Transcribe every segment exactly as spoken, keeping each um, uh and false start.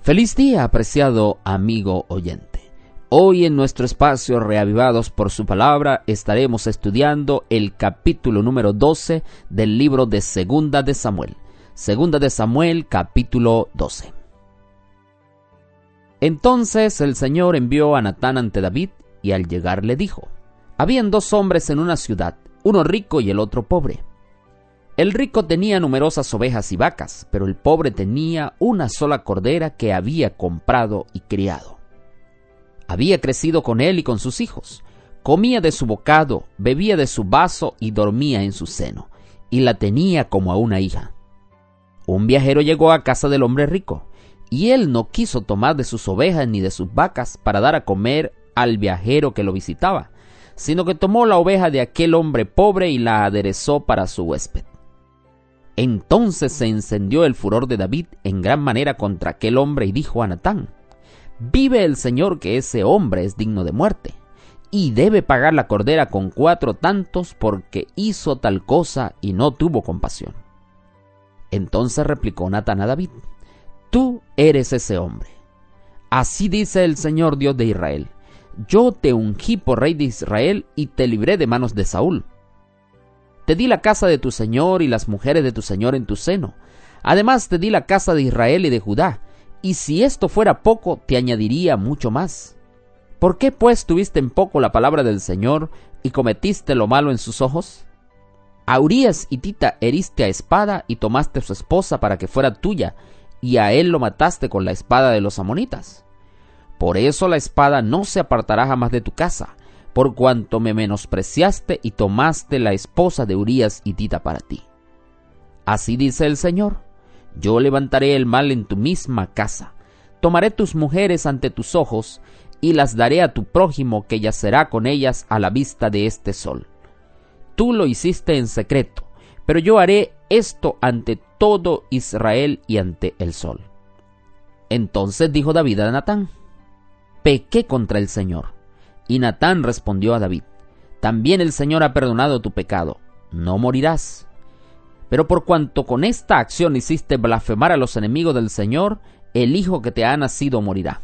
Feliz día, apreciado amigo oyente. Hoy en nuestro espacio Reavivados por su palabra estaremos estudiando el capítulo número doce del libro de Segunda de Samuel. Segunda de Samuel, capítulo doce. Entonces el Señor envió a Natán ante David, y al llegar le dijo: Habían dos hombres en una ciudad, uno rico y el otro pobre. El rico tenía numerosas ovejas y vacas, pero el pobre tenía una sola cordera que había comprado y criado. Había crecido con él y con sus hijos. Comía de su bocado, bebía de su vaso y dormía en su seno, y la tenía como a una hija. Un viajero llegó a casa del hombre rico, y él no quiso tomar de sus ovejas ni de sus vacas para dar a comer al viajero que lo visitaba, sino que tomó la oveja de aquel hombre pobre y la aderezó para su huésped. Entonces se encendió el furor de David en gran manera contra aquel hombre y dijo a Natán: Vive el Señor que ese hombre es digno de muerte, y debe pagar la cordera con cuatro tantos porque hizo tal cosa y no tuvo compasión. Entonces replicó Natán a David: Tú eres ese hombre. Así dice el Señor Dios de Israel: Yo te ungí por rey de Israel y te libré de manos de Saúl. Te di la casa de tu señor y las mujeres de tu señor en tu seno. Además te di la casa de Israel y de Judá, y si esto fuera poco, te añadiría mucho más. ¿Por qué pues tuviste en poco la palabra del Señor y cometiste lo malo en sus ojos? A Urías hitita heriste a espada y tomaste su esposa para que fuera tuya, y a él lo mataste con la espada de los amonitas. Por eso la espada no se apartará jamás de tu casa, por cuanto me menospreciaste y tomaste la esposa de Urías hitita para ti. Así dice el Señor: Yo levantaré el mal en tu misma casa, tomaré tus mujeres ante tus ojos, y las daré a tu prójimo que yacerá con ellas a la vista de este sol. Tú lo hiciste en secreto, pero yo haré esto ante todo Israel y ante el sol. Entonces dijo David a Natán: Pequé contra el Señor. Y Natán respondió a David: También el Señor ha perdonado tu pecado, no morirás. Pero por cuanto con esta acción hiciste blasfemar a los enemigos del Señor, el hijo que te ha nacido morirá.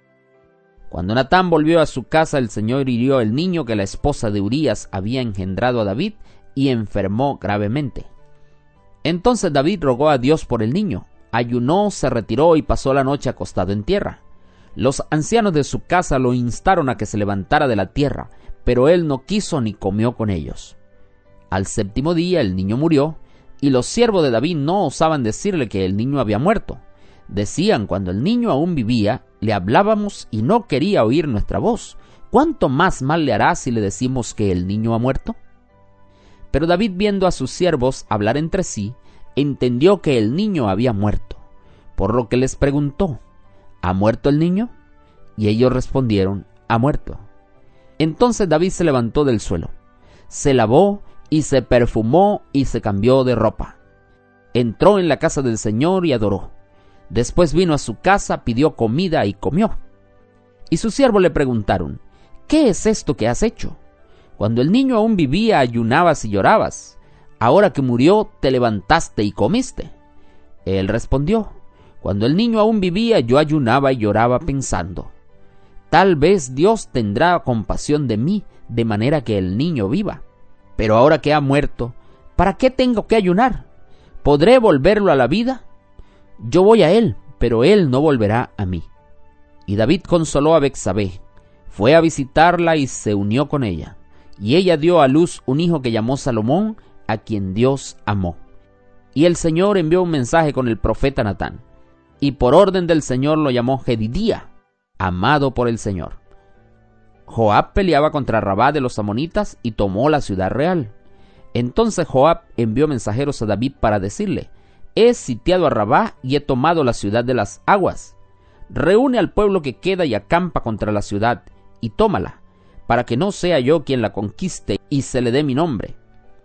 Cuando Natán volvió a su casa, el Señor hirió el niño que la esposa de Urías había engendrado a David, y enfermó gravemente. Entonces David rogó a Dios por el niño, ayunó, se retiró y pasó la noche acostado en tierra. Los ancianos de su casa lo instaron a que se levantara de la tierra, pero él no quiso ni comió con ellos. Al séptimo día el niño murió, y los siervos de David no osaban decirle que el niño había muerto. Decían: Cuando el niño aún vivía, le hablábamos y no quería oír nuestra voz. ¿Cuánto más mal le hará si le decimos que el niño ha muerto? Pero David, viendo a sus siervos hablar entre sí, entendió que el niño había muerto, por lo que les preguntó: ¿Ha muerto el niño? Y ellos respondieron: ha muerto. Entonces David se levantó del suelo, se lavó y se perfumó y se cambió de ropa. Entró en la casa del Señor y adoró. Después vino a su casa, pidió comida y comió. Y sus siervos le preguntaron: ¿qué es esto que has hecho? Cuando el niño aún vivía, ayunabas y llorabas. Ahora que murió, te levantaste y comiste. Él respondió: Cuando el niño aún vivía, yo ayunaba y lloraba pensando: tal vez Dios tendrá compasión de mí, de manera que el niño viva. Pero ahora que ha muerto, ¿para qué tengo que ayunar? ¿Podré volverlo a la vida? Yo voy a él, pero él no volverá a mí. Y David consoló a Betsabé, fue a visitarla y se unió con ella. Y ella dio a luz un hijo que llamó Salomón, a quien Dios amó. Y el Señor envió un mensaje con el profeta Natán, y por orden del Señor lo llamó Jedidía, amado por el Señor. Joab peleaba contra Rabá de los amonitas y tomó la ciudad real. Entonces Joab envió mensajeros a David para decirle: he sitiado a Rabá y he tomado la ciudad de las aguas. Reúne al pueblo que queda y acampa contra la ciudad, y tómala, para que no sea yo quien la conquiste y se le dé mi nombre.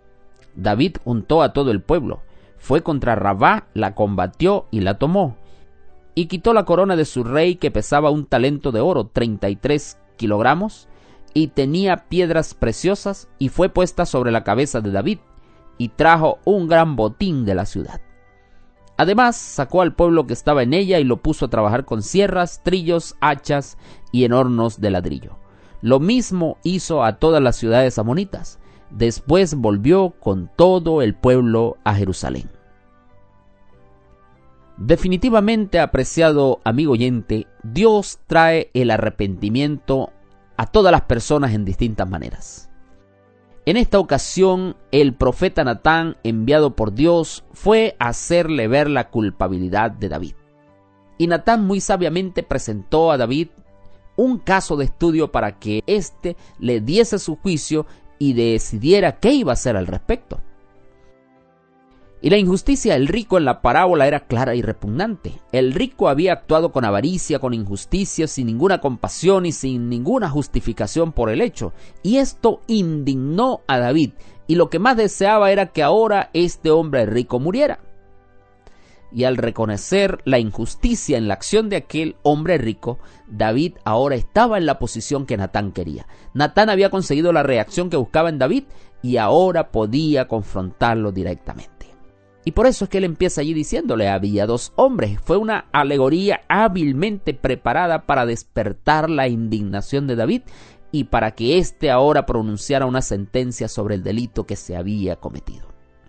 David juntó a todo el pueblo, fue contra Rabá, la combatió y la tomó, y quitó la corona de su rey, que pesaba un talento de oro, treinta y tres kilogramos, y tenía piedras preciosas, y fue puesta sobre la cabeza de David, y trajo un gran botín de la ciudad. Además, sacó al pueblo que estaba en ella y lo puso a trabajar con sierras, trillos, hachas y en hornos de ladrillo. Lo mismo hizo a todas las ciudades amonitas. Después volvió con todo el pueblo a Jerusalén. Definitivamente, apreciado amigo oyente, Dios trae el arrepentimiento a todas las personas en distintas maneras. En esta ocasión, el profeta Natán, enviado por Dios, fue a hacerle ver la culpabilidad de David. Y Natán muy sabiamente presentó a David un caso de estudio para que éste le diese su juicio y decidiera qué iba a hacer al respecto. Y la injusticia del rico en la parábola era clara y repugnante. El rico había actuado con avaricia, con injusticia, sin ninguna compasión y sin ninguna justificación por el hecho. Y esto indignó a David, y lo que más deseaba era que ahora este hombre rico muriera. Y al reconocer la injusticia en la acción de aquel hombre rico, David ahora estaba en la posición que Natán quería. Natán había conseguido la reacción que buscaba en David y ahora podía confrontarlo directamente. Y por eso es que él empieza allí diciéndole, había dos hombres. Fue una alegoría hábilmente preparada para despertar la indignación de David y para que éste ahora pronunciara una sentencia sobre el delito que se había cometido.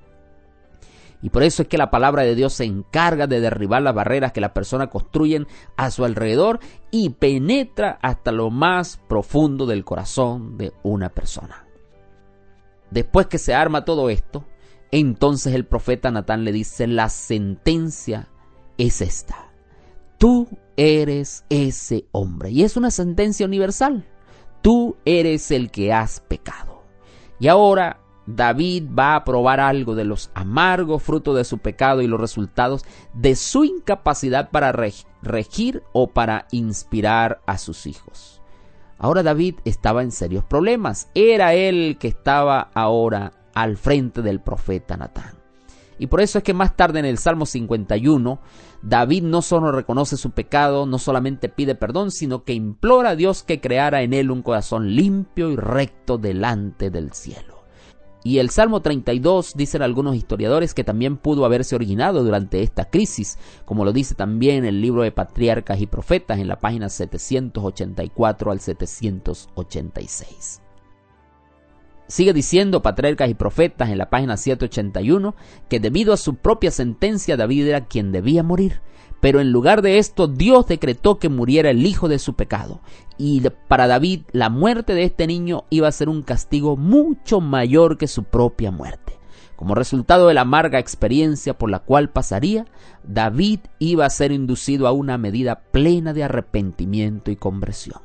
Y por eso es que la palabra de Dios se encarga de derribar las barreras que las personas construyen a su alrededor y penetra hasta lo más profundo del corazón de una persona. Después que se arma todo esto, entonces el profeta Natán le dice, la sentencia es esta. Tú eres ese hombre. Y es una sentencia universal. Tú eres el que has pecado. Y ahora David va a probar algo de los amargos frutos de su pecado y los resultados de su incapacidad para regir o para inspirar a sus hijos. Ahora David estaba en serios problemas. Era él el que estaba ahora al frente del profeta Natán. Y por eso es que más tarde en el Salmo cincuenta y uno, David no solo reconoce su pecado, no solamente pide perdón, sino que implora a Dios que creara en él un corazón limpio y recto delante del cielo. Y el Salmo treinta y dos, dicen algunos historiadores, que también pudo haberse originado durante esta crisis, como lo dice también el libro de Patriarcas y Profetas en la página setecientos ochenta y cuatro al setecientos ochenta y seis. Sigue diciendo Patriarcas y Profetas en la página setecientos ochenta y uno que debido a su propia sentencia David era quien debía morir, pero en lugar de esto Dios decretó que muriera el hijo de su pecado, y para David la muerte de este niño iba a ser un castigo mucho mayor que su propia muerte. Como resultado de la amarga experiencia por la cual pasaría, David iba a ser inducido a una medida plena de arrepentimiento y conversión.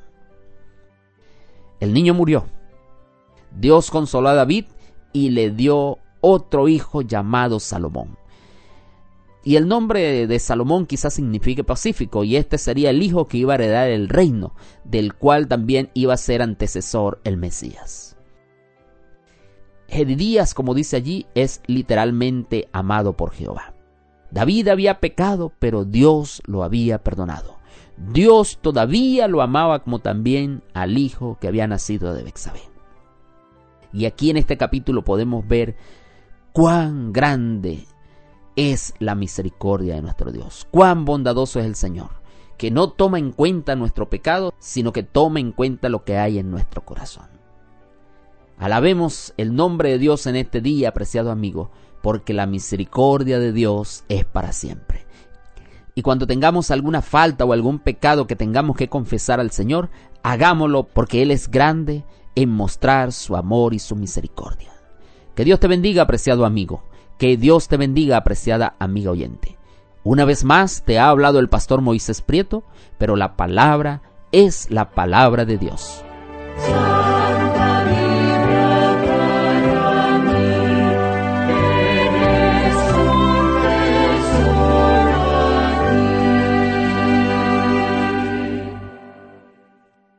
El niño murió. Dios consoló a David y le dio otro hijo llamado Salomón. Y el nombre de Salomón quizás signifique pacífico, y este sería el hijo que iba a heredar el reino, del cual también iba a ser antecesor el Mesías. Jedidías, como dice allí, es literalmente amado por Jehová. David había pecado, pero Dios lo había perdonado. Dios todavía lo amaba, como también al hijo que había nacido de Betsabé. Y aquí en este capítulo podemos ver cuán grande es la misericordia de nuestro Dios. Cuán bondadoso es el Señor, que no toma en cuenta nuestro pecado, sino que toma en cuenta lo que hay en nuestro corazón. Alabemos el nombre de Dios en este día, apreciado amigo, porque la misericordia de Dios es para siempre. Y cuando tengamos alguna falta o algún pecado que tengamos que confesar al Señor, hagámoslo porque Él es grande en mostrar su amor y su misericordia. Que Dios te bendiga, apreciado amigo. Que Dios te bendiga, apreciada amiga oyente. Una vez más te ha hablado el pastor Moisés Prieto, pero la palabra es la palabra de Dios.